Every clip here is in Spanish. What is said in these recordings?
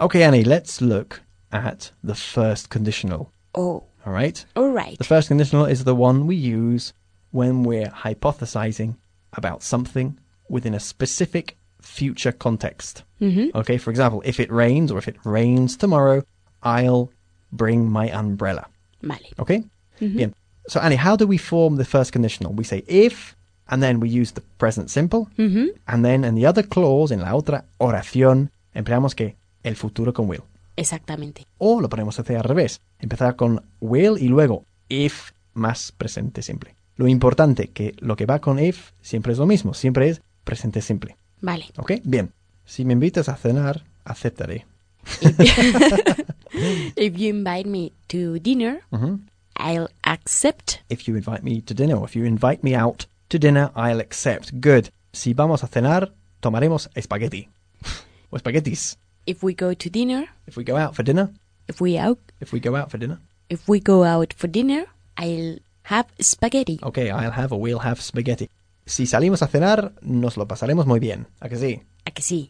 Okay, Annie, let's look at the first conditional. Oh, All right? all right. The first conditional is the one we use when we're hypothesizing about something within a specific future context. Okay, for example, if it rains or if it rains tomorrow, I'll bring my umbrella. Vale. Okay? Bien. So, Annie, how do we form the first conditional? We say if, and then we use the present simple, and then in the other clause, en la otra oración, empleamos que el futuro con will. Exactamente. O lo podemos hacer al revés. Empezar con will y luego if más presente simple. Lo importante que lo que va con if siempre es lo mismo. Siempre es presente simple. Vale. ¿Ok? Bien. Si me invitas a cenar, aceptaré. If you invite me to dinner, I'll accept. If you invite me to dinner or if you invite me out to dinner, I'll accept. Good. Si vamos a cenar, tomaremos espagueti. O espaguetis. If we go to dinner, If we go out for dinner. if we go out for dinner. for dinner, I'll have spaghetti. Okay, I'll have or we'll have spaghetti. Si salimos a cenar, nos lo pasaremos muy bien. ¿A que sí? ¿A que sí?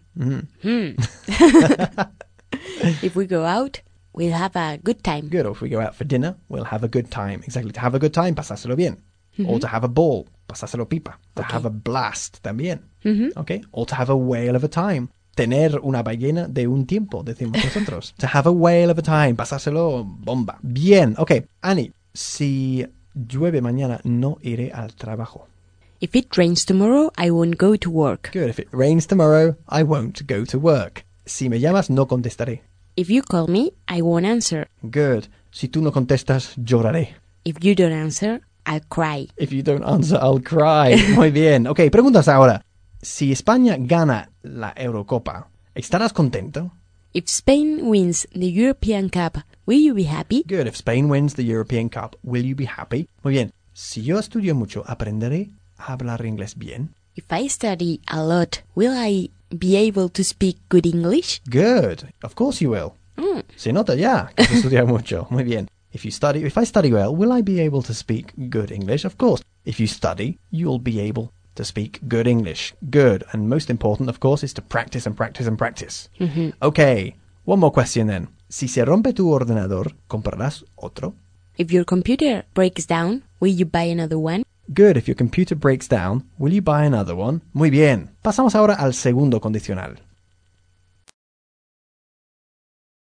If we go out, we'll have a good time. Good. Or if we go out for dinner, we'll have a good time. Exactly. To have a good time, pasárselo bien. Or to have a ball, pasárselo pipa. To have a blast, también. Okay. Or to have a whale of a time. Tener una ballena de un tiempo, decimos nosotros. To have a whale of a time, pasárselo bomba. Bien. Okay. Annie, si llueve mañana, no iré al trabajo. If it rains tomorrow, I won't go to work. Good. If it rains tomorrow, I won't go to work. Si me llamas, no contestaré. If you call me, I won't answer. Good. Si tú no contestas, lloraré. If you don't answer, I'll cry. If you don't answer, I'll cry. Muy bien. Ok, preguntas ahora. Si España gana la Eurocopa, ¿estarás contento? If Spain wins the European Cup, will you be happy? Good. If Spain wins the European Cup, will you be happy? Muy bien. Si yo estudio mucho, ¿aprenderé a hablar inglés bien? If I study a lot, will I be able to speak good English? Good. Of course you will. Se nota ya que has estudiado mucho. Muy bien. If I study well, will I be able to speak good English? Of course. If you study, you'll be able to speak good English. Good. And most important, of course, is to practice and practice and practice. Okay. One more question then. Si se rompe tu ordenador, ¿comprarás otro? If your computer breaks down, will you buy another one? Good. If your computer breaks down, will you buy another one? Muy bien. Pasamos ahora al segundo condicional.